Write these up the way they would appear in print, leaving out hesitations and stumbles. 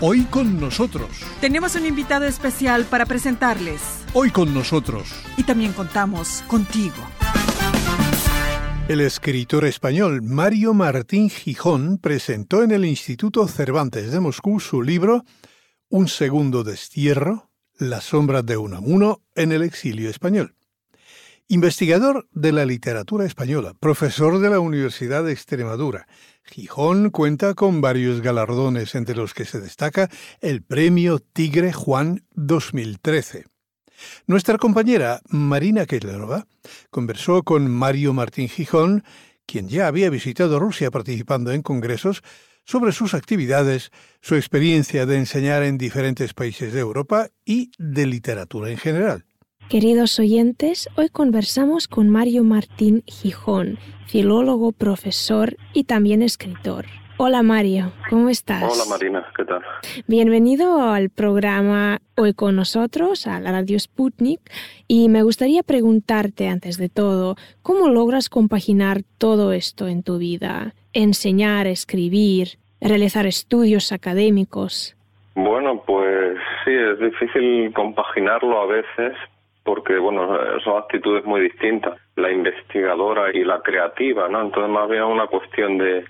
Hoy con nosotros. Tenemos un invitado especial para presentarles. Hoy con nosotros. Y también contamos contigo. El escritor español Mario Martín Gijón presentó en el Instituto Cervantes de Moscú su libro Un segundo destierro, la sombra de Unamuno en el exilio español. Investigador de la literatura española, profesor de la Universidad de Extremadura, Gijón cuenta con varios galardones, entre los que se destaca el Premio Tigre Juan 2013. Nuestra compañera Marina Kettlerova conversó con Mario Martín Gijón, quien ya había visitado Rusia participando en congresos, sobre sus actividades, su experiencia de enseñar en diferentes países de Europa y de literatura en general. Queridos oyentes, hoy conversamos con Mario Martín Gijón, filólogo, profesor y también escritor. Hola Mario, ¿cómo estás? Hola Marina, ¿qué tal? Bienvenido al programa Hoy con nosotros, a la Radio Sputnik, y me gustaría preguntarte antes de todo, ¿cómo logras compaginar todo esto en tu vida? Enseñar, escribir, realizar estudios académicos. Bueno, pues sí, es difícil compaginarlo a veces, porque, bueno, son actitudes muy distintas, la investigadora y la creativa, ¿no? Entonces más bien una cuestión de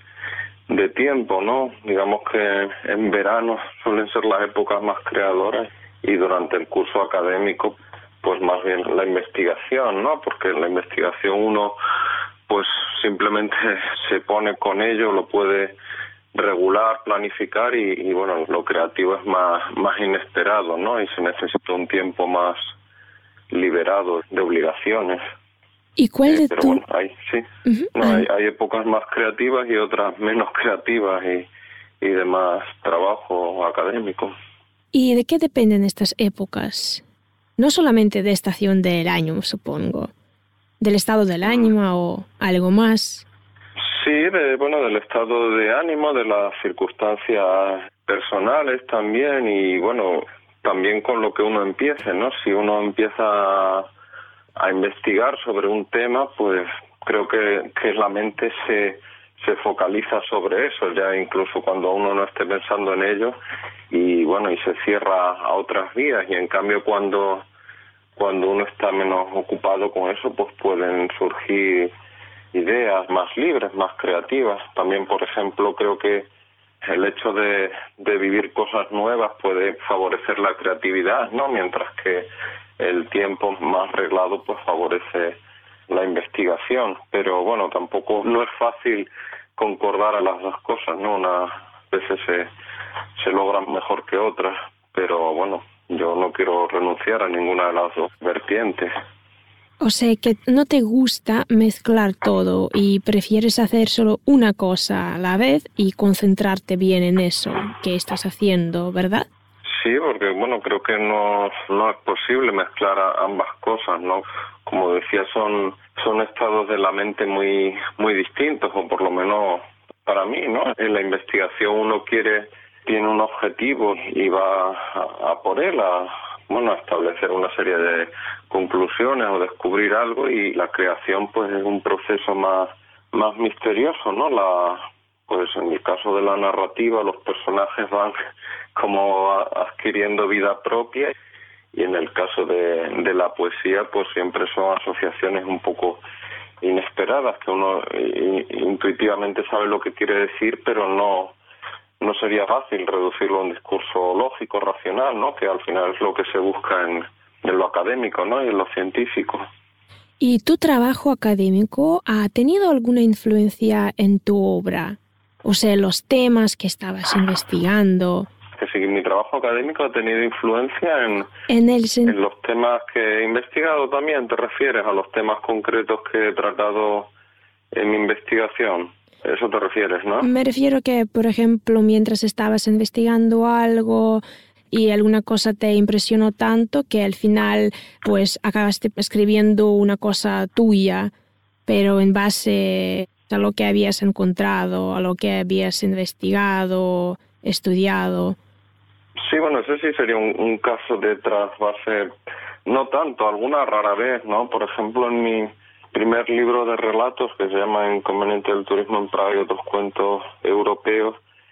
tiempo, ¿no? Digamos que en verano suelen ser las épocas más creadoras y durante el curso académico, pues más bien la investigación, ¿no? Porque en la investigación uno, pues simplemente se pone con ello, lo puede regular, planificar y bueno, lo creativo es más inesperado, ¿no? Y se necesita un tiempo más liberado de obligaciones. ¿Y cuál de pero tu...? Bueno, sí. Uh-huh. No, hay épocas más creativas y otras menos creativas y de más trabajo académico. ¿Y de qué dependen estas épocas? No solamente de estación del año, supongo. ¿Del estado del ánimo o algo más? Sí, del estado de ánimo, de las circunstancias personales también y bueno, también con lo que uno empiece, ¿no? Si uno empieza a investigar sobre un tema, pues creo que la mente se focaliza sobre eso, ya incluso cuando uno no esté pensando en ello y bueno, y se cierra a otras vías y en cambio cuando uno está menos ocupado con eso, pues pueden surgir ideas más libres, más creativas. También, por ejemplo, creo que el hecho de vivir cosas nuevas puede favorecer la creatividad, ¿no? Mientras que el tiempo más reglado pues favorece la investigación. Pero bueno, tampoco no es fácil concordar a las dos cosas, ¿no? Unas veces se logran mejor que otras, pero bueno, yo no quiero renunciar a ninguna de las dos vertientes. O sea que no te gusta mezclar todo y prefieres hacer solo una cosa a la vez y concentrarte bien en eso que estás haciendo, ¿verdad? Sí, porque bueno, creo que no es posible mezclar ambas cosas, ¿no? Como decía, son estados de la mente muy distintos, o por lo menos para mí, ¿no? En la investigación uno tiene un objetivo y va a por él, a establecer una serie de conclusiones o descubrir algo, y la creación pues es un proceso más misterioso, ¿no? Pues en el caso de la narrativa los personajes van como adquiriendo vida propia y en el caso de la poesía pues siempre son asociaciones un poco inesperadas que uno intuitivamente sabe lo que quiere decir, pero no sería fácil reducirlo a un discurso lógico, racional, ¿no? Que al final es lo que se busca en lo académico, ¿no? Y en lo científico. ¿Y tu trabajo académico ha tenido alguna influencia en tu obra? O sea, los temas que estabas investigando. Que sí, mi trabajo académico ha tenido influencia en los temas que he investigado también. ¿Te refieres a los temas concretos que he tratado en mi investigación? Eso te refieres, ¿no? Me refiero que, por ejemplo, mientras estabas investigando algo y alguna cosa te impresionó tanto que al final pues acabaste escribiendo una cosa tuya, pero en base a lo que habías encontrado, a lo que habías investigado, estudiado. Sí, bueno, ese sí sería un caso de trasvase, no tanto, alguna rara vez, ¿no? Por ejemplo, en mi primer libro de relatos, que se llama Inconveniente del turismo en Praga y otros cuentos europeos,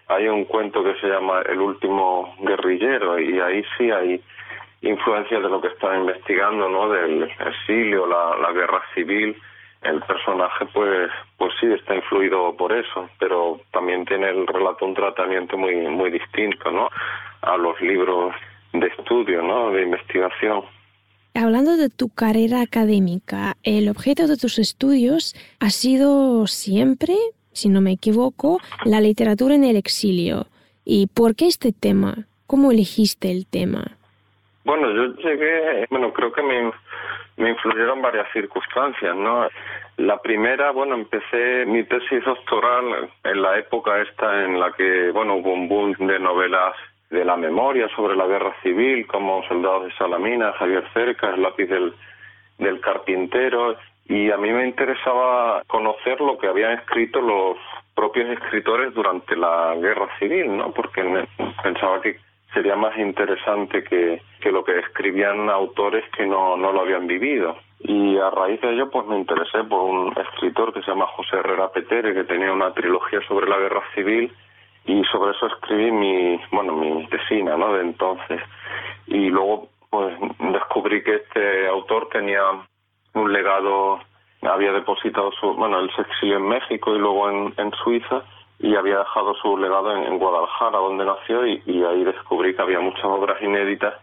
hay un cuento que se llama El último guerrillero, y ahí sí hay influencias de lo que están investigando, ¿no? Del exilio, la guerra civil. El personaje pues sí está influido por eso, pero también tiene el relato un tratamiento muy distinto, ¿no? A los libros de estudio, ¿no? De investigación. Hablando de tu carrera académica, el objeto de tus estudios ha sido siempre, si no me equivoco, la literatura en el exilio. ¿Y por qué este tema? ¿Cómo elegiste el tema? Bueno, yo creo que me influyeron varias circunstancias, ¿no? La primera, empecé mi tesis doctoral en la época esta en la que, hubo un boom de novelas de la memoria sobre la guerra civil, como Soldados de Salamina, Javier Cercas, El lápiz del carpintero, y a mí me interesaba conocer lo que habían escrito los propios escritores durante la guerra civil, ¿no? Porque pensaba que sería más interesante que lo que escribían autores que no lo habían vivido. Y a raíz de ello, pues me interesé por un escritor que se llama José Herrera Petere, que tenía una trilogía sobre la guerra civil, y sobre eso escribí mi tesina, ¿no? De entonces. Y luego, pues descubrí que este autor tenía un legado, había depositado él se exilió en México y luego en Suiza, y había dejado su legado en Guadalajara, donde nació, y ahí descubrí que había muchas obras inéditas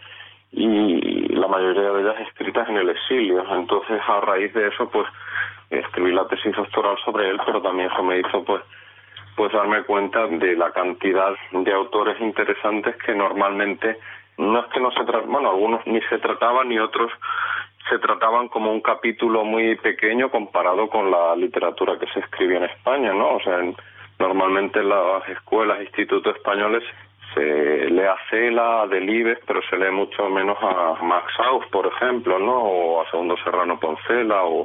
y la mayoría de ellas escritas en el exilio. Entonces, a raíz de eso, pues escribí la tesis doctoral sobre él, pero también eso me hizo pues darme cuenta de la cantidad de autores interesantes que normalmente no es que no se trataban, algunos ni se trataban ni otros se trataban como un capítulo muy pequeño comparado con la literatura que se escribía en España, ¿no? O sea, normalmente en las escuelas, institutos españoles se lee a Cela, a Delibes, pero se lee mucho menos a Max Aus, por ejemplo, ¿no? O a Segundo Serrano Poncela o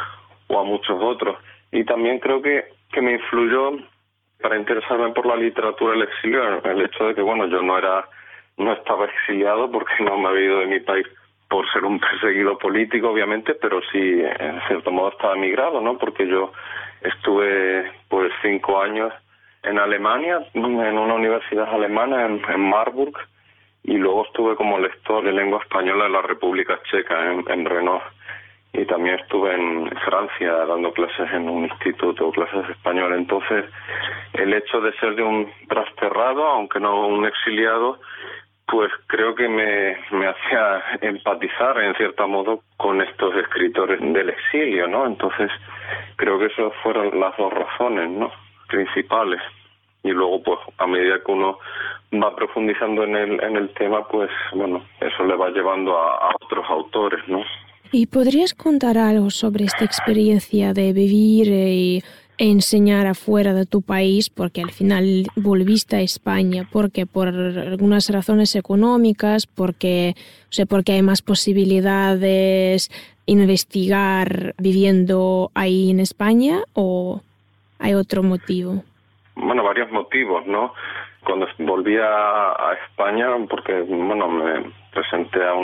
a muchos otros. Y también creo que me influyó para interesarme por la literatura del exilio el hecho de que, yo no estaba exiliado porque no me había ido de mi país por ser un perseguido político, obviamente, pero sí, en cierto modo estaba emigrado, ¿no? Porque yo estuve 5 años en Alemania, en una universidad alemana, en Marburg, y luego estuve como lector de lengua española en la República Checa, en Renault, y también estuve en Francia dando clases en un instituto, clases de español. Entonces, el hecho de ser de un trasterrado, aunque no un exiliado, pues creo que me hacía empatizar en cierto modo con estos escritores del exilio, ¿no? Entonces, creo que esas fueron las dos razones, ¿no? Principales. Y luego, pues, a medida que uno va profundizando en el tema, pues, eso le va llevando a otros autores, ¿no? ¿Y podrías contar algo sobre esta experiencia de vivir e enseñar afuera de tu país? Porque al final volviste a España, porque por algunas razones económicas, porque hay más posibilidades investigar viviendo ahí en España, ¿o hay otro motivo? Varios motivos, ¿no? Cuando volví a España, porque me presenté a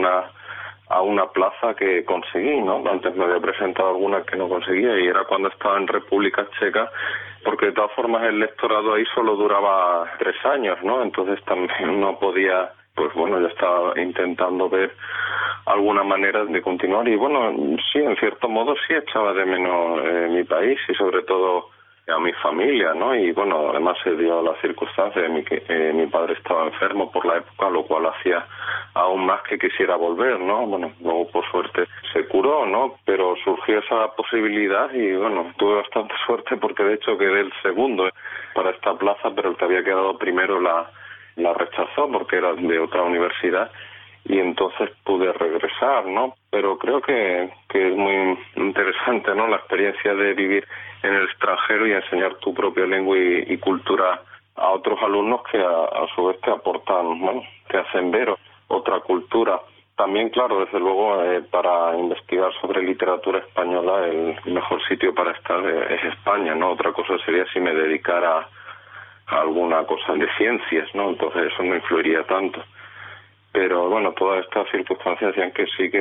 una plaza que conseguí, ¿no? Antes me había presentado alguna que no conseguía, y era cuando estaba en República Checa, porque de todas formas el lectorado ahí solo duraba 3 años, ¿no? Entonces también no podía, yo estaba intentando ver alguna manera de continuar, y sí, en cierto modo sí echaba de menos mi país y sobre todo a mi familia, ¿no? Y además se dio la circunstancia de que mi padre estaba enfermo por la época, lo cual hacía aún más que quisiera volver, ¿no? Luego por suerte se curó, ¿no? Pero surgió esa posibilidad y tuve bastante suerte porque de hecho quedé el segundo para esta plaza, pero el que había quedado primero la rechazó porque era de otra universidad, y entonces pude regresar, ¿no? Pero creo que es muy interesante, ¿no? La experiencia de vivir en el extranjero y enseñar tu propia lengua y cultura a otros alumnos que a su vez te aportan, te hacen ver otra cultura. También, claro, desde luego, para investigar sobre literatura española, el mejor sitio para estar es España, ¿no? Otra cosa sería si me dedicara a alguna cosa de ciencias, ¿no? Entonces eso no influiría tanto. Pero todas estas circunstancias hacían que sí,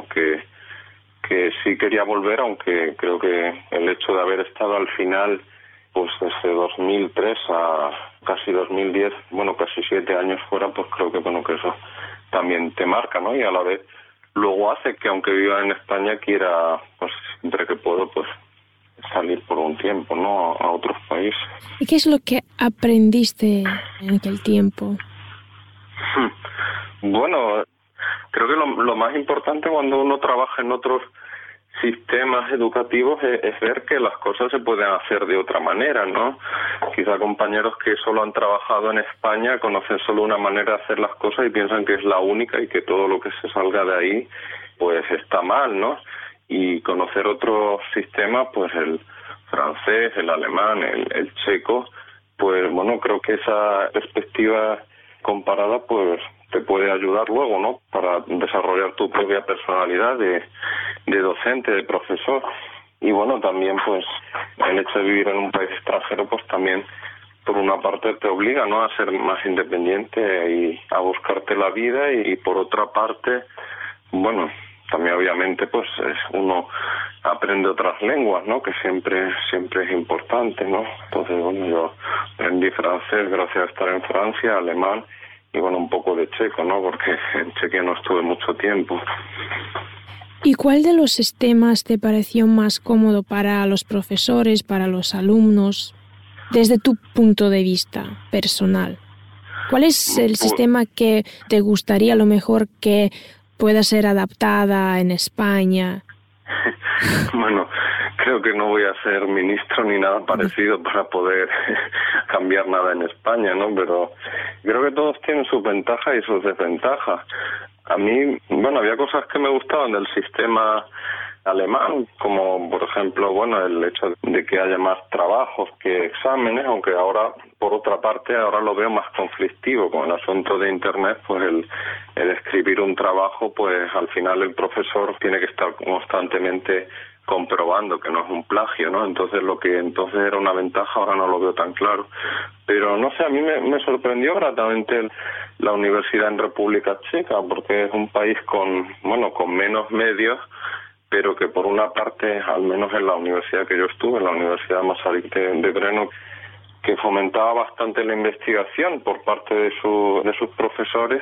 que sí quería volver, aunque creo que el hecho de haber estado al final, pues desde 2003 casi 2010, bueno, casi 7 años fuera, pues creo que, bueno, que eso también te marca, ¿no? Y a la vez luego hace que, aunque viva en España, quiera, pues siempre que puedo, pues salir por un tiempo, ¿no? A otros países. ¿Y qué es lo que aprendiste en aquel tiempo? Bueno, creo que lo más importante cuando uno trabaja en otros sistemas educativos es ver que las cosas se pueden hacer de otra manera, ¿no? Quizá compañeros que solo han trabajado en España conocen solo una manera de hacer las cosas y piensan que es la única y que todo lo que se salga de ahí pues está mal, ¿no? Y conocer otros sistemas, pues el francés, el alemán, el checo, pues bueno, creo que esa perspectiva comparada pues te puede ayudar luego, ¿no? Para desarrollar tu propia personalidad de docente, de profesor. Y bueno, también pues el hecho de vivir en un país extranjero pues también por una parte te obliga, ¿no? A ser más independiente y a buscarte la vida, y por otra parte, bueno, también obviamente pues uno aprende otras lenguas, ¿no? Que siempre es importante, ¿no? Entonces, bueno, yo aprendí francés gracias a estar en Francia, alemán y bueno, un poco de checo, ¿no? Porque en Chequia no estuve mucho tiempo. ¿Y cuál de los sistemas te pareció más cómodo para los profesores, para los alumnos, desde tu punto de vista personal? ¿Cuál es el sistema que te gustaría a lo mejor que pueda ser adaptada en España? Bueno, creo que no voy a ser ministro ni nada parecido para poder cambiar nada en España, ¿no? Pero creo que todos tienen sus ventajas y sus desventajas. A mí, bueno, había cosas que me gustaban del sistema alemán, como por ejemplo, bueno, el hecho de que haya más trabajos que exámenes, aunque ahora, por otra parte, ahora lo veo más conflictivo con el asunto de Internet, pues el escribir un trabajo, pues al final el profesor tiene que estar constantemente comprobando que no es un plagio, ¿no? Entonces lo que entonces era una ventaja ahora no lo veo tan claro. Pero no sé, a mí me sorprendió gratamente la universidad en República Checa, porque es un país con menos medios, pero que por una parte, al menos en la universidad que yo estuve, en la Universidad Masaryk de Brno, que fomentaba bastante la investigación por parte de sus profesores,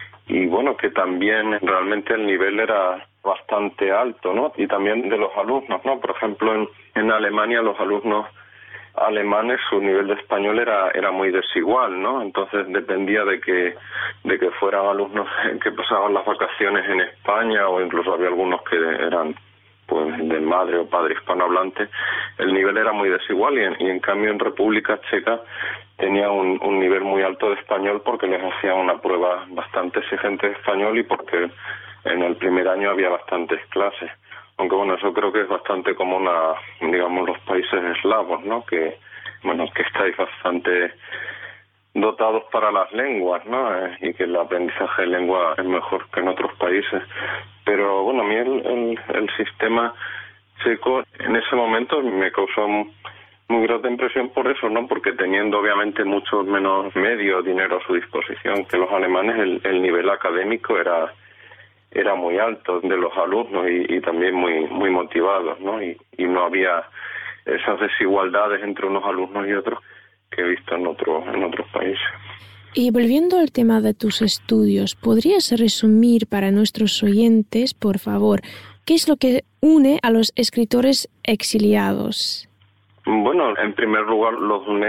y bueno, que también realmente el nivel era bastante alto, ¿no? Y también de los alumnos, ¿no? Por ejemplo, en Alemania los alumnos alemanes, su nivel de español era muy desigual, ¿no? Entonces dependía de que fueran alumnos que pasaban las vacaciones en España, o incluso había algunos que eran pues de madre o padre hispanohablante. El nivel era muy desigual, y en cambio en República Checa tenía un nivel muy alto de español, porque les hacían una prueba bastante exigente de español y porque en el primer año había bastantes clases. Aunque bueno, eso creo que es bastante común a, digamos, los países eslavos, ¿no? Que estáis bastante dotados para las lenguas, ¿no? Y que el aprendizaje de lengua es mejor que en otros países. Pero bueno, a mí el sistema checo en ese momento me causó muy grata impresión por eso, ¿no? Porque teniendo obviamente mucho menos medios, dinero a su disposición que los alemanes, el nivel académico era muy alto de los alumnos, y también muy motivados, ¿no? Y no había esas desigualdades entre unos alumnos y otros que he visto en otros países. Y volviendo al tema de tus estudios, ¿podrías resumir para nuestros oyentes, por favor, qué es lo que une a los escritores exiliados? Bueno, en primer lugar los une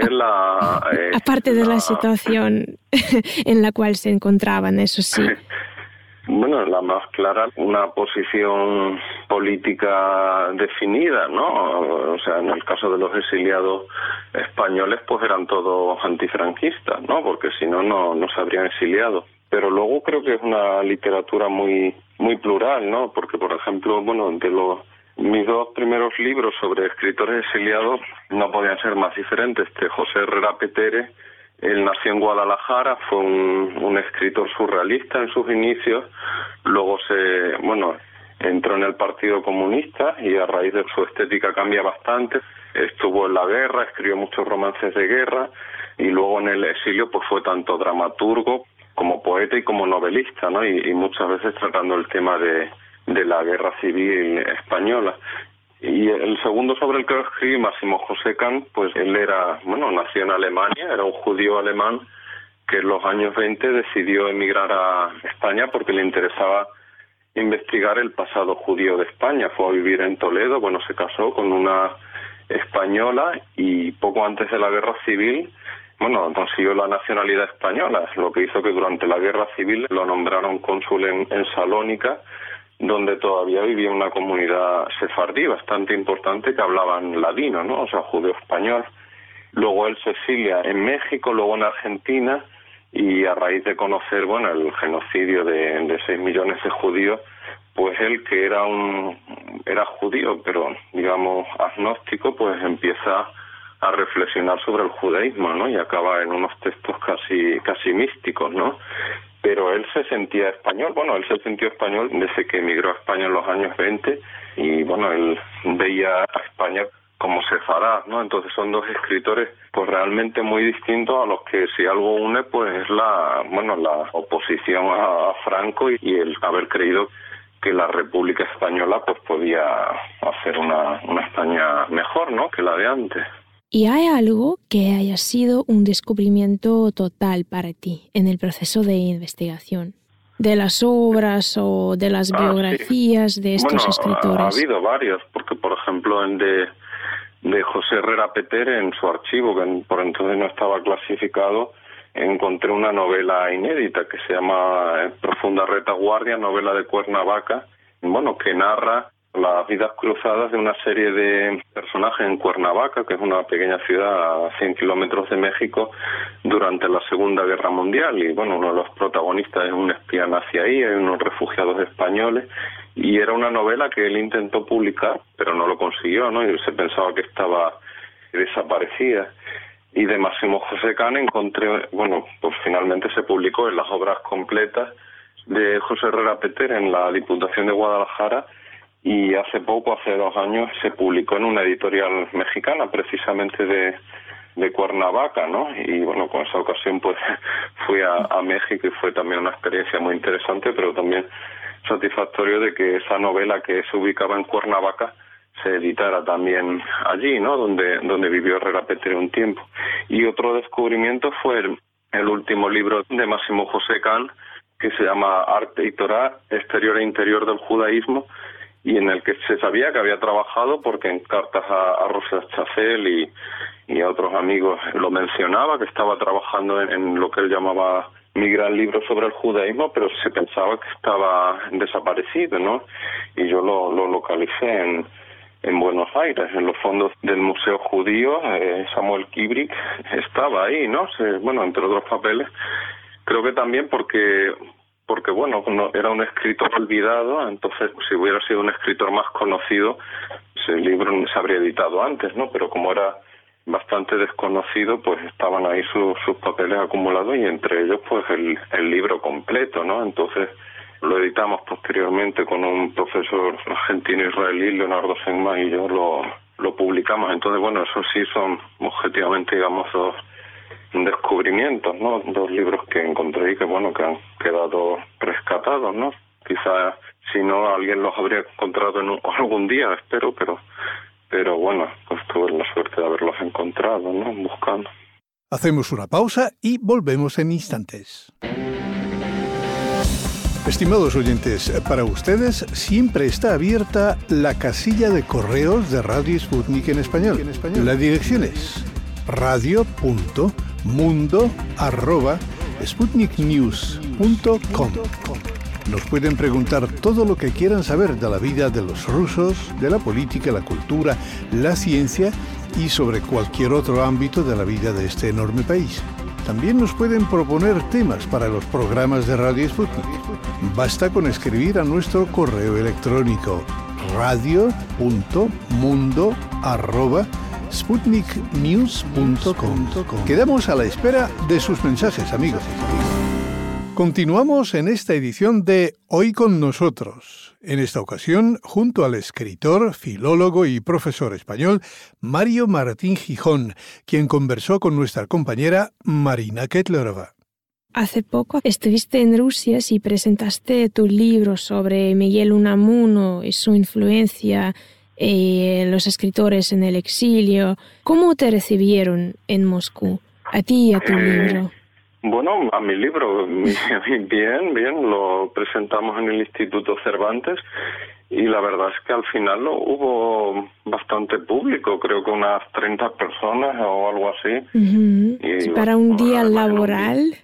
aparte de la situación en la cual se encontraban, eso sí. Bueno, la más clara, una posición política definida, ¿no? O sea, en el caso de los exiliados españoles, pues eran todos antifranquistas, ¿no? Porque si no se habrían exiliado. Pero luego creo que es una literatura muy plural, ¿no? Porque, por ejemplo, bueno, mis dos primeros libros sobre escritores exiliados no podían ser más diferentes. José Herrera Petere, él nació en Guadalajara, fue un escritor surrealista en sus inicios, luego entró en el Partido Comunista y a raíz de su estética cambia bastante, estuvo en la guerra, escribió muchos romances de guerra, y luego en el exilio pues fue tanto dramaturgo como poeta y como novelista, ¿no? Y muchas veces tratando el tema de la guerra civil española. Y el segundo sobre el que escribí, Máximo José Kahn, pues él nació en Alemania, era un judío alemán que en los años 20 decidió emigrar a España porque le interesaba investigar el pasado judío de España. Fue a vivir en Toledo, se casó con una española y poco antes de la Guerra Civil, consiguió la nacionalidad española, lo que hizo que durante la Guerra Civil lo nombraron cónsul en Salónica, donde todavía vivía una comunidad sefardí bastante importante que hablaban ladino, ¿no? O sea, judeo español. Luego él se exilia en México, luego en Argentina, y a raíz de conocer, el genocidio de 6 millones de judíos, pues él, que era judío, pero digamos agnóstico, pues empieza a reflexionar sobre el judaísmo, ¿no? Y acaba en unos textos casi místicos, ¿no? Pero él se sentía español, él se sintió español desde que emigró a España en los años 20 y, él veía a España como sefarad, ¿no? Entonces son dos escritores, pues realmente muy distintos, a los que si algo une, pues es la oposición a Franco y el haber creído que la República Española pues podía hacer una España mejor, ¿no? Que la de antes. ¿Y hay algo que haya sido un descubrimiento total para ti en el proceso de investigación? ¿De las obras o de las biografías de estos escritores? Ha habido varios, porque por ejemplo en de José Herrera Peter, en su archivo, que por entonces no estaba clasificado, encontré una novela inédita que se llama Profunda Retaguardia, novela de Cuernavaca, que narra las vidas cruzadas de una serie de personajes en Cuernavaca, que es una pequeña ciudad a 100 kilómetros de México, durante la Segunda Guerra Mundial. Y uno de los protagonistas es un espía nazi ahí, hay unos refugiados españoles, y era una novela que él intentó publicar, pero no lo consiguió, ¿no? Y se pensaba que estaba desaparecida. Y de Máximo José Kahn encontré, pues finalmente se publicó en las obras completas de José Herrera Peter en la Diputación de Guadalajara, y hace 2 años, se publicó en una editorial mexicana, precisamente de Cuernavaca, ¿no? Y con esa ocasión pues fui a México y fue también una experiencia muy interesante, pero también satisfactorio de que esa novela que se ubicaba en Cuernavaca se editara también allí, ¿no? Donde vivió Herrera Peter un tiempo. Y otro descubrimiento fue el último libro de Máximo José Kahn, que se llama Arte y Torá, Exterior e Interior del Judaísmo, y en el que se sabía que había trabajado porque en cartas a Rosa Chacel y a otros amigos lo mencionaba, que estaba trabajando en lo que él llamaba mi gran libro sobre el judaísmo, pero se pensaba que estaba desaparecido, ¿no? Y yo lo localicé en Buenos Aires, en los fondos del Museo Judío. Samuel Kibrick estaba ahí, ¿no? Entre otros papeles. Creo que también porque era un escritor olvidado, entonces si hubiera sido un escritor más conocido, ese libro se habría editado antes, ¿no? Pero como era bastante desconocido, pues estaban ahí sus papeles acumulados, y entre ellos pues el libro completo, ¿no? Entonces lo editamos posteriormente con un profesor argentino-israelí, Leonardo Senma, y yo lo publicamos. Entonces, eso sí son objetivamente, digamos, dos descubrimientos, ¿no? 2 libros que encontré y que han quedado rescatados, ¿no? Quizá si no alguien los habría encontrado algún día, espero, pero pues tuve la suerte de haberlos encontrado, ¿no? Buscando. Hacemos una pausa y volvemos en instantes. Estimados oyentes, para ustedes siempre está abierta la casilla de correos de Radio Sputnik en español. La dirección es radio.mundo@sputniknews.com. Nos pueden preguntar todo lo que quieran saber de la vida de los rusos, de la política, la cultura, la ciencia y sobre cualquier otro ámbito de la vida de este enorme país. También nos pueden proponer temas para los programas de Radio Sputnik. Basta con escribir a nuestro correo electrónico radio.mundo@sputniknews.com. Quedamos a la espera de sus mensajes, amigos. Continuamos en esta edición de Hoy con nosotros. En esta ocasión, junto al escritor, filólogo y profesor español Mario Martín Gijón, quien conversó con nuestra compañera Marina Ketlerova. Hace poco estuviste en Rusia y presentaste tu libro sobre Miguel Unamuno y su influencia los escritores en el exilio. ¿Cómo te recibieron en Moscú? A ti y a tu libro. Bueno, a mi libro, bien, lo presentamos en el Instituto Cervantes y la verdad es que al final hubo bastante público, creo que unas 30 personas o algo así. Uh-huh. Y, para un día laboral.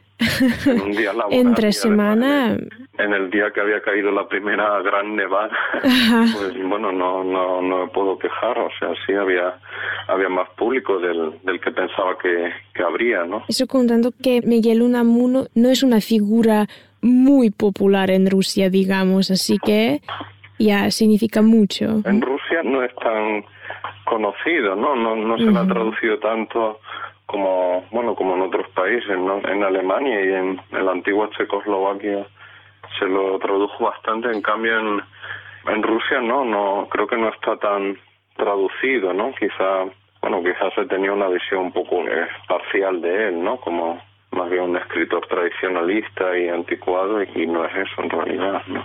Un día laboral. Entre semana. En el día que había caído la primera gran nevada, pues bueno, no me puedo quejar, o sea, sí había más público del que pensaba que habría, ¿no? Eso contando que Miguel Unamuno no es una figura muy popular en Rusia, digamos, así que ya significa mucho. En Rusia no es tan conocido, no se le ha traducido tanto como en otros países, ¿no? En Alemania y en la antigua Checoslovaquia se lo tradujo bastante, en cambio en Rusia no creo que no está tan traducido, ¿no? Quizás se tenía una visión un poco parcial de él, ¿no? Como más bien un escritor tradicionalista y anticuado, y no es eso en realidad, ¿no?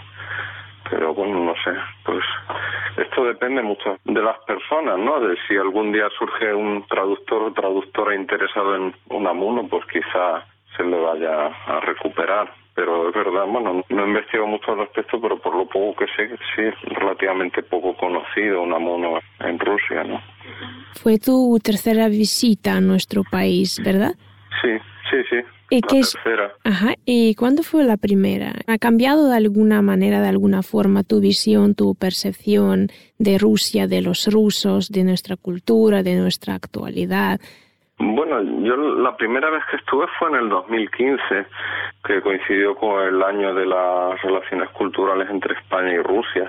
Pero bueno, no sé, pues esto depende mucho de las personas, ¿no? De si algún día surge un traductor o traductora interesado en Unamuno, pues quizá se le vaya a recuperar. Pero es verdad, bueno, no he investigado mucho al respecto, pero por lo poco que sé, sí es relativamente poco conocido Unamuno en Rusia, ¿no? Fue tu tercera visita a nuestro país, ¿verdad? Sí. ¿Y la tercera. Ajá. ¿Y cuándo fue la primera? ¿Ha cambiado de alguna manera, de alguna forma, tu visión, tu percepción de Rusia, de los rusos, de nuestra cultura, de nuestra actualidad? Bueno, yo la primera vez que estuve fue en el 2015, que coincidió con el año de las relaciones culturales entre España y Rusia.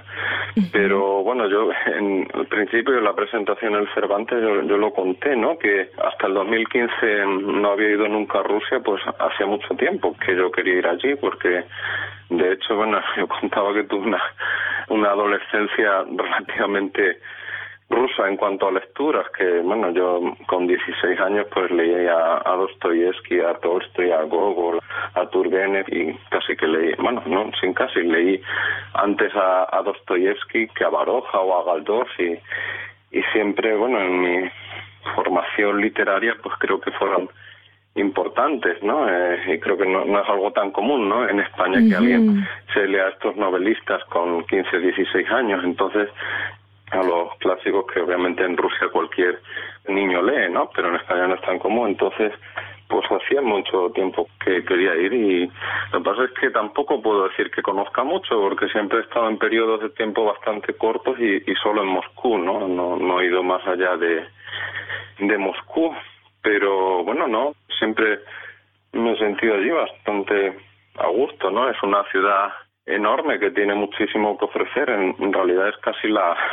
Pero bueno, yo al principio de la presentación en el Cervantes yo lo conté, ¿no? Que hasta el 2015 no había ido nunca a Rusia, pues hacía mucho tiempo que yo quería ir allí, porque de hecho, bueno, yo contaba que tuve una adolescencia relativamente rusa en cuanto a lecturas, que bueno, yo con 16 años pues leía a Dostoyevsky, a Tolstoy, a Gogol, a Turgenev, y casi que leí, leí antes a Dostoyevsky que a Baroja o a Galdós, y siempre, bueno, en mi formación literaria pues creo que fueron importantes, ¿no? Y creo que no es algo tan común, ¿no? En España que alguien se lea a estos novelistas con 15, 16 años, entonces a los clásicos que obviamente en Rusia cualquier niño lee, ¿no? Pero en España no es tan común, entonces pues hacía mucho tiempo que quería ir, y lo que pasa es que tampoco puedo decir que conozca mucho, porque siempre he estado en periodos de tiempo bastante cortos y solo en Moscú, ¿no? No he ido más allá de Moscú, pero bueno, siempre me he sentido allí bastante a gusto, ¿no? Es una ciudad enorme que tiene muchísimo que ofrecer. En realidad es casi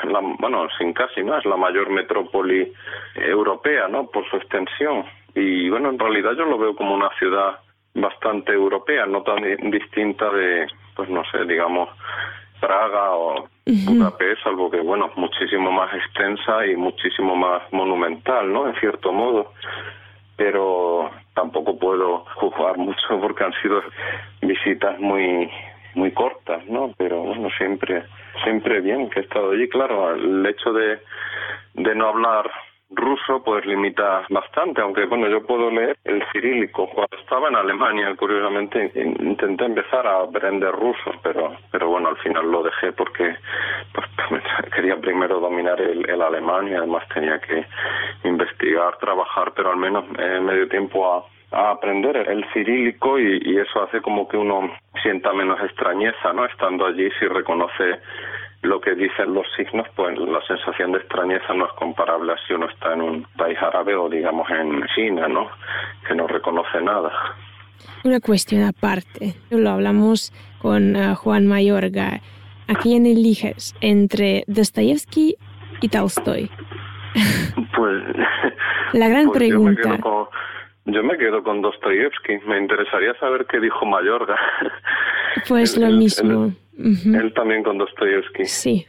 es la mayor metrópoli europea, ¿no? Por su extensión. Y bueno, en realidad yo lo veo como una ciudad bastante europea, no tan distinta de, pues no sé, digamos, Praga o Budapest, salvo que, bueno, muchísimo más extensa y muchísimo más monumental, ¿no? En cierto modo. Pero tampoco puedo juzgar mucho porque han sido visitas muy cortas, ¿no? Pero bueno, siempre bien que he estado allí. Claro, el hecho de no hablar ruso pues limita bastante, aunque bueno, yo puedo leer el cirílico. Cuando estaba en Alemania, curiosamente, intenté empezar a aprender ruso, pero bueno, al final lo dejé porque pues quería primero dominar el alemán, y además tenía que investigar, trabajar, pero al menos medio tiempo a aprender el cirílico, y eso hace como que uno sienta menos extrañeza, ¿no? Estando allí, si reconoce lo que dicen los signos, pues la sensación de extrañeza no es comparable a si uno está en un país árabe o digamos en China, ¿no? Que no reconoce nada. Una cuestión aparte, lo hablamos con Juan Mayorga. ¿A quién eliges entre Dostoyevsky y Tolstoy? Pues la gran pregunta. Yo me quedo con Dostoyevsky. Me interesaría saber qué dijo Mayorga. Pues lo mismo. Él también con Dostoyevsky. Sí.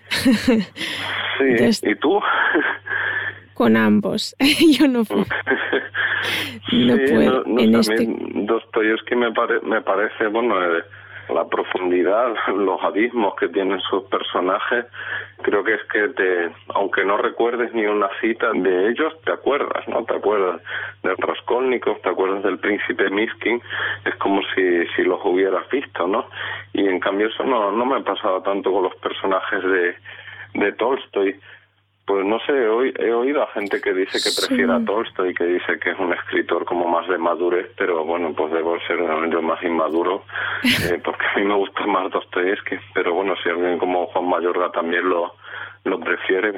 Sí. ¿Y tú? Con ambos. Yo no puedo. No puedo. Dostoyevsky me parece, bueno, la profundidad, los abismos que tienen sus personajes, creo que es que aunque no recuerdes ni una cita de ellos, te acuerdas, ¿no? Te acuerdas de Raskolnikov, te acuerdas del príncipe Miskin, es como si los hubieras visto, ¿no? Y en cambio eso no me ha pasado tanto con los personajes de Tolstoy. Pues no sé, he oído a gente que dice que prefiere a Tolstoy, que dice que es un escritor como más de madurez, pero bueno, pues debo ser yo más inmaduro, porque a mí me gusta más Dostoyevsky, pero bueno, si alguien como Juan Mayorga también lo prefiere.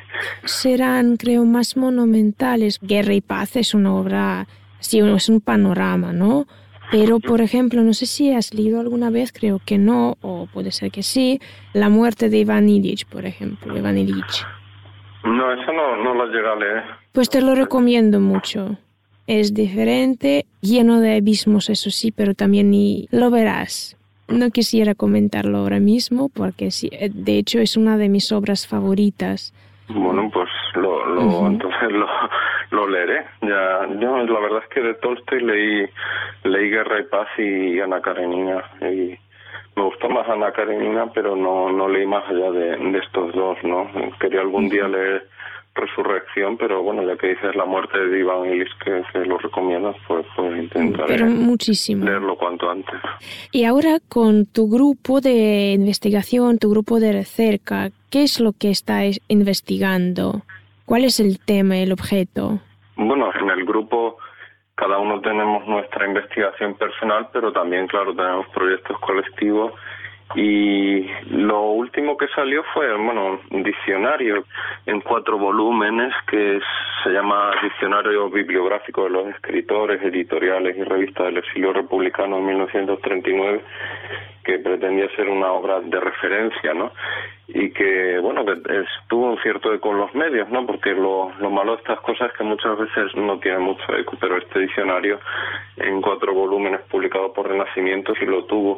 Serán, creo, más monumentales. Guerra y Paz es una obra, sí, es un panorama, ¿no? Pero, por ejemplo, no sé si has leído alguna vez, creo que no, o puede ser que sí, La muerte de Iván Ilich, por ejemplo, Iván Ilich. No, eso no lo llegué a leer. Pues te lo recomiendo mucho. Es diferente, lleno de abismos, eso sí, pero también lo verás. No quisiera comentarlo ahora mismo porque sí, de hecho es una de mis obras favoritas. Bueno, pues entonces lo leeré. Ya, yo la verdad es que de Tolstoy leí Guerra y Paz y Ana Karenina, y me gustó más Ana Karenina, pero no leí más allá de estos dos, ¿no? Quería algún día leer Resurrección, pero bueno, ya que dices La muerte de Iván Ilich, que lo recomiendas, pues intentaré leerlo cuanto antes. Y ahora con tu grupo de investigación, tu grupo de recerca, ¿qué es lo que estás investigando? ¿Cuál es el tema, el objeto? Bueno, en el grupo cada uno tenemos nuestra investigación personal, pero también, claro, tenemos proyectos colectivos. Y lo último que salió fue, un diccionario en 4 volúmenes que se llama Diccionario Bibliográfico de los Escritores, Editoriales y Revistas del Exilio Republicano en 1939, que pretendía ser una obra de referencia, ¿no? Y que, que tuvo un cierto eco en los medios, ¿no? Porque lo malo de estas cosas es que muchas veces no tiene mucho eco, pero este diccionario en 4 volúmenes publicado por Renacimiento sí lo tuvo.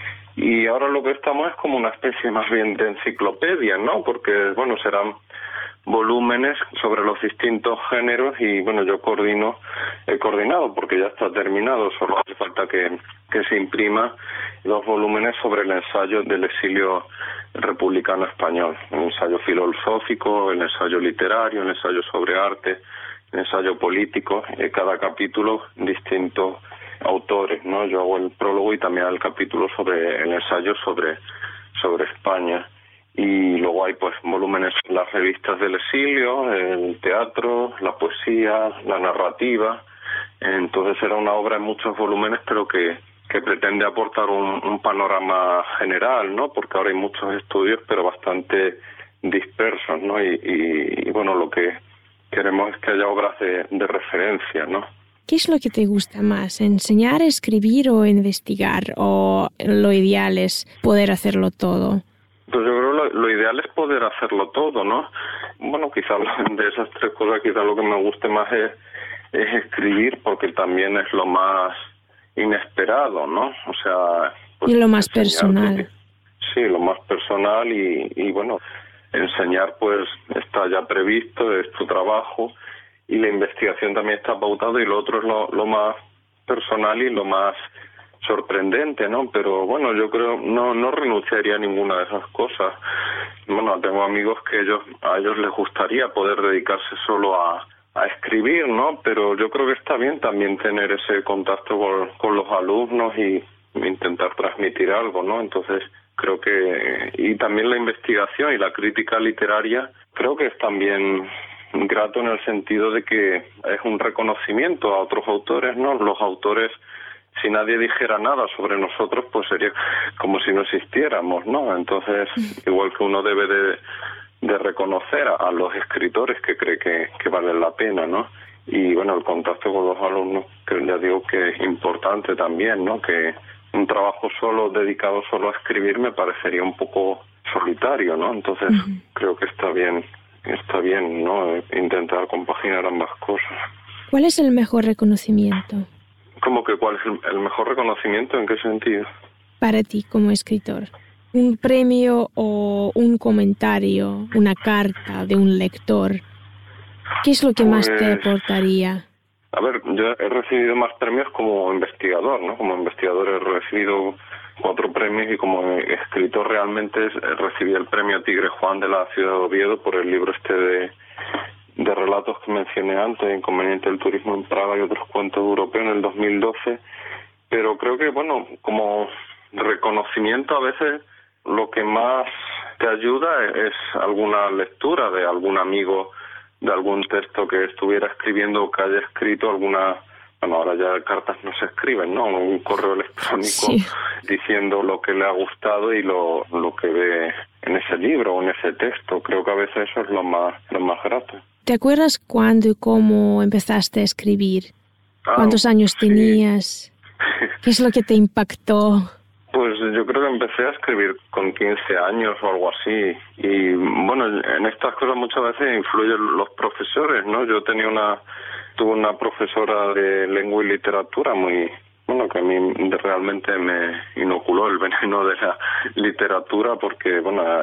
Y ahora lo que estamos es como una especie más bien de enciclopedia, ¿no? Porque, serán volúmenes sobre los distintos géneros y, yo he coordinado porque ya está terminado, solo hace falta que se imprima 2 volúmenes sobre el ensayo del exilio republicano español, el ensayo filosófico, el ensayo literario, el ensayo sobre arte, el ensayo político, cada capítulo distinto autores, ¿no? Yo hago el prólogo y también el capítulo sobre el ensayo sobre España. Y luego hay volúmenes en las revistas del exilio, el teatro, la poesía, la narrativa. Entonces era una obra en muchos volúmenes, pero que pretende aportar un panorama general, ¿no? Porque ahora hay muchos estudios, pero bastante dispersos, ¿no? Y lo que queremos es que haya obras de referencia, ¿no? ¿Qué es lo que te gusta más? ¿Enseñar, escribir o investigar? ¿O lo ideal es poder hacerlo todo? Pues yo creo que lo ideal es poder hacerlo todo, ¿no? Quizás de esas 3 cosas, quizás lo que me guste más es escribir, porque también es lo más inesperado, ¿no? O sea... y lo más personal. Sí, lo más personal y enseñar pues está ya previsto, es tu trabajo. Y la investigación también está pautada y lo otro es lo más personal y lo más sorprendente, ¿no? Pero yo creo no renunciaría a ninguna de esas cosas. Tengo amigos que a ellos les gustaría poder dedicarse solo a escribir, ¿no? Pero yo creo que está bien también tener ese contacto con los alumnos y intentar transmitir algo, ¿no? Entonces creo que... Y también la investigación y la crítica literaria creo que es también grato en el sentido de que es un reconocimiento a otros autores, ¿no? Los autores, si nadie dijera nada sobre nosotros, pues sería como si no existiéramos, ¿no? Entonces, igual que uno debe de reconocer a los escritores que cree que valen la pena, ¿no? Y el contacto con los alumnos, que ya digo que es importante también, ¿no? Que un trabajo dedicado solo a escribir me parecería un poco solitario, ¿no? Entonces, creo que está bien, ¿no? Intentar compaginar ambas cosas. ¿Cuál es el mejor reconocimiento? ¿Cómo que cuál es el mejor reconocimiento? ¿En qué sentido? Para ti como escritor. ¿Un premio o un comentario, una carta de un lector? ¿Qué es lo que más te aportaría? A ver, yo he recibido más premios como investigador, ¿no? Como investigador he recibido 4 premios y como escritor realmente recibí el premio Tigre Juan de la ciudad de Oviedo por el libro de relatos que mencioné antes, Inconveniente del turismo en Praga y otros cuentos europeos, en el 2012. Pero creo que, bueno, como reconocimiento a veces lo que más te ayuda es alguna lectura de algún amigo, de algún texto que estuviera escribiendo o que haya escrito alguna... Bueno, ahora ya cartas no se escriben, ¿no? Un correo electrónico sí, diciendo lo que le ha gustado y lo que ve en ese libro o en ese texto. Creo que a veces eso es lo más grato. ¿Te acuerdas cuándo y cómo empezaste a escribir? ¿Cuántos años tenías? ¿Qué es lo que te impactó? Pues yo creo que empecé a escribir con 15 años o algo así. Y bueno, en estas cosas muchas veces influyen los profesores, ¿no? Yo tuve una profesora de lengua y literatura que a mí realmente me inoculó el veneno de la literatura porque,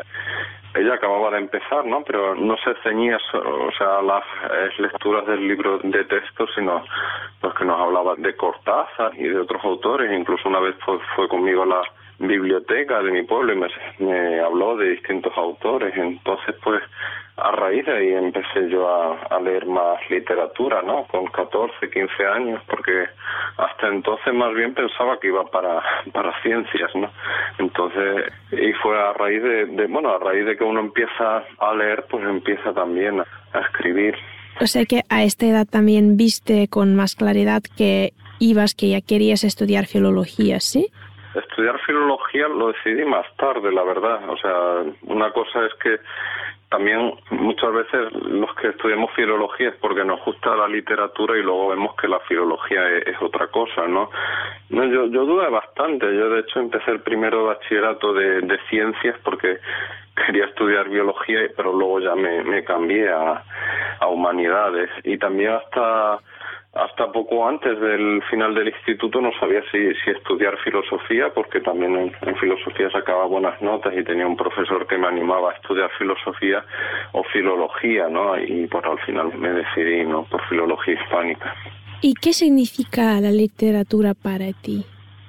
ella acababa de empezar, ¿no? Pero no se ceñía, a las lecturas del libro de texto, sino pues que nos hablaba de Cortázar y de otros autores. Incluso una vez fue conmigo a la biblioteca de mi pueblo y me habló de distintos autores. Entonces, pues, a raíz de ahí empecé yo a leer más literatura, ¿no? Con 14, 15 años, porque hasta entonces más bien pensaba que iba para ciencias, ¿no? Entonces, y fue a raíz de que uno empieza a leer, pues empieza también a escribir. O sea que a esta edad también viste con más claridad que ya querías estudiar filología, ¿sí? Estudiar filología lo decidí más tarde, la verdad. O sea, una cosa es que también muchas veces los que estudiamos filología es porque nos gusta la literatura y luego vemos que la filología es otra cosa, ¿no? No, yo dudé bastante. Yo, de hecho, empecé el primero de bachillerato de ciencias porque quería estudiar biología, pero luego ya me cambié a humanidades. Y también hasta poco antes del final del instituto no sabía si estudiar filosofía, porque también en filosofía sacaba buenas notas y tenía un profesor que me animaba a estudiar filosofía o filología, ¿no? Y pues al final me decidí, ¿no?, por filología hispánica. ¿Y qué significa la literatura para ti?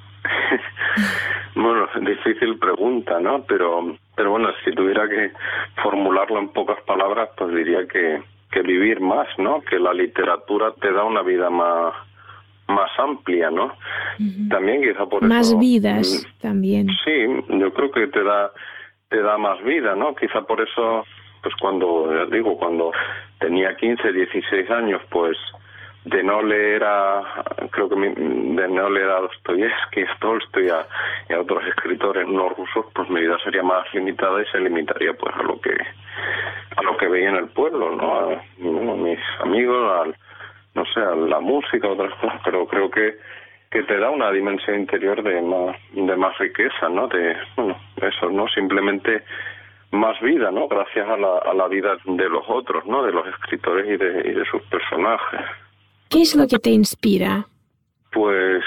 Bueno, difícil pregunta, ¿no? Pero bueno, si tuviera que formularlo en pocas palabras, pues diría que vivir más, ¿no? Que la literatura te da una vida más amplia, ¿no? Uh-huh. También quizá por eso... Más vidas también. Sí, yo creo que te da más vida, ¿no? Quizá por eso, pues cuando tenía 15, 16 años, pues de no leer a Dostoyevsky, a Tolstoy y a otros escritores no rusos, pues mi vida sería más limitada y se limitaría pues a lo que veía en el pueblo, ¿no? A mis amigos, a la música, otras cosas, pero creo que te da una dimensión interior de más riqueza, ¿no? Eso, ¿no? Simplemente más vida, ¿no? Gracias a la vida de los otros, ¿no? De los escritores y de sus personajes. ¿Qué es lo que te inspira? Pues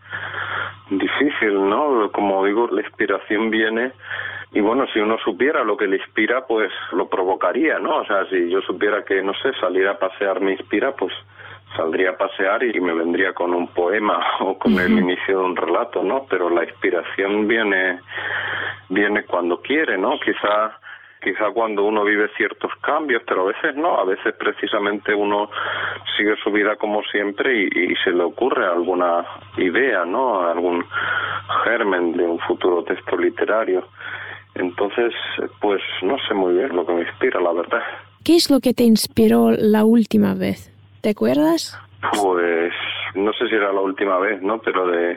difícil, ¿no? Como digo, la inspiración viene y bueno, si uno supiera lo que le inspira, pues lo provocaría, ¿no? O sea, si yo supiera que, no sé, salir a pasear me inspira, pues saldría a pasear y me vendría con un poema o con el inicio de un relato, ¿no? Pero la inspiración viene cuando quiere, ¿no? Quizá cuando uno vive ciertos cambios, pero a veces no, a veces precisamente uno sigue su vida como siempre y se le ocurre alguna idea, ¿no? Algún germen de un futuro texto literario. Entonces, pues no sé muy bien lo que me inspira, la verdad. ¿Qué es lo que te inspiró la última vez? ¿Te acuerdas? Pues no sé si era la última vez, ¿no? Pero de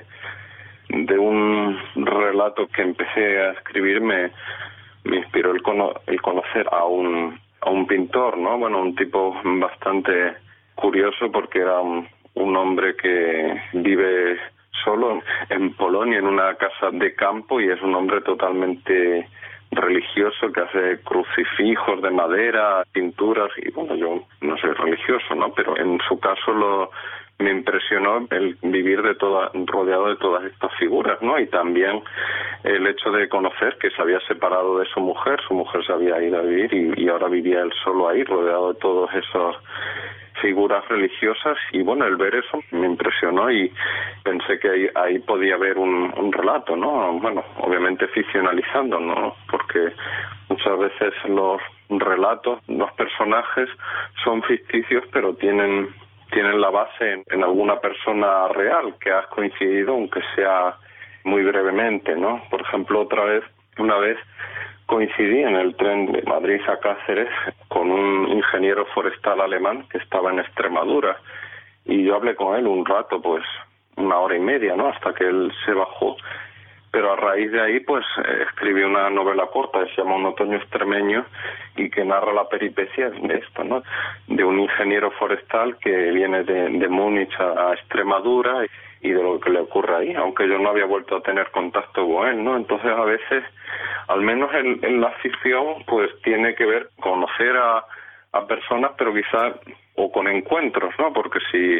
un relato que empecé a escribir me inspiró el conocer a un pintor, ¿no? Bueno, un tipo bastante curioso porque era un hombre que vive solo en Polonia en una casa de campo y es un hombre totalmente religioso que hace crucifijos de madera, pinturas y bueno, yo no soy religioso, ¿no? Pero en su caso me impresionó el vivir rodeado de todas estas figuras, ¿no? Y también el hecho de conocer que se había separado de su mujer se había ido a vivir y ahora vivía él solo ahí, rodeado de todos figuras religiosas, y bueno, el ver eso me impresionó y pensé que ahí podía haber un relato, ¿no? Bueno, obviamente ficcionalizando, ¿no? Porque muchas veces los relatos, los personajes son ficticios, pero tienen la base en alguna persona real que has coincidido, aunque sea muy brevemente, ¿no? Por ejemplo, una vez coincidí en el tren de Madrid a Cáceres con un ingeniero forestal alemán que estaba en Extremadura, y yo hablé con él un rato, pues 1 hora y media, ¿no? Hasta que él se bajó. Pero a raíz de ahí, pues, escribí una novela corta que se llama Un otoño extremeño y que narra la peripecia de esto, ¿no? De un ingeniero forestal que viene de Múnich a Extremadura y de lo que le ocurre ahí, aunque yo no había vuelto a tener contacto con él, ¿no? Entonces, a veces, al menos en la ficción, pues, tiene que ver conocer a personas, pero quizás, o con encuentros, ¿no? Porque si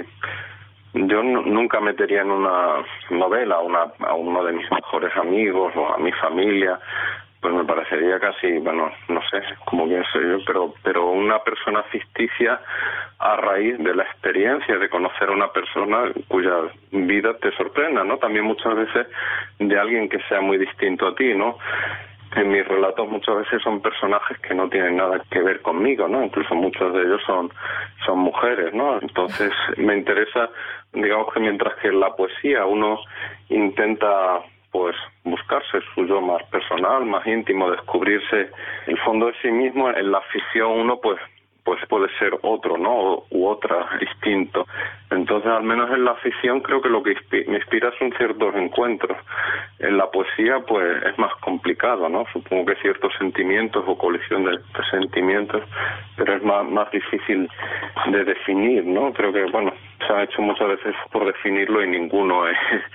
yo nunca metería en una novela a uno de mis mejores amigos o a mi familia, pues me parecería casi, bueno, no sé, como bien soy yo, pero una persona ficticia a raíz de la experiencia de conocer a una persona cuya vida te sorprenda, ¿no? También muchas veces de alguien que sea muy distinto a ti, ¿no? En mis relatos muchas veces son personajes que no tienen nada que ver conmigo, ¿no? Incluso muchos de ellos son mujeres, ¿no? Entonces me interesa, digamos que mientras que en la poesía uno intenta, pues, buscarse su yo más personal, más íntimo, descubrirse el fondo de sí mismo, en la ficción uno, pues puede ser otro, ¿no? U otra, distinto. Entonces, al menos en la ficción creo que lo que me inspira son ciertos encuentros. En la poesía, pues, es más complicado, ¿no? Supongo que ciertos sentimientos o colección de sentimientos, pero es más difícil de definir, ¿no? Creo que, bueno, se ha hecho muchas veces por definirlo y ninguno he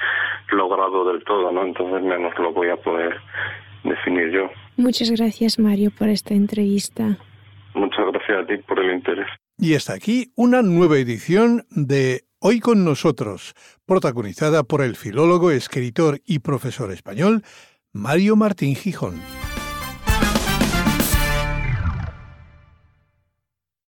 logrado del todo, ¿no? Entonces, menos lo voy a poder definir yo. Muchas gracias, Mario, por esta entrevista. Muchas gracias a ti por el interés. Y hasta aquí una nueva edición de Hoy con nosotros, protagonizada por el filólogo, escritor y profesor español Mario Martín Gijón.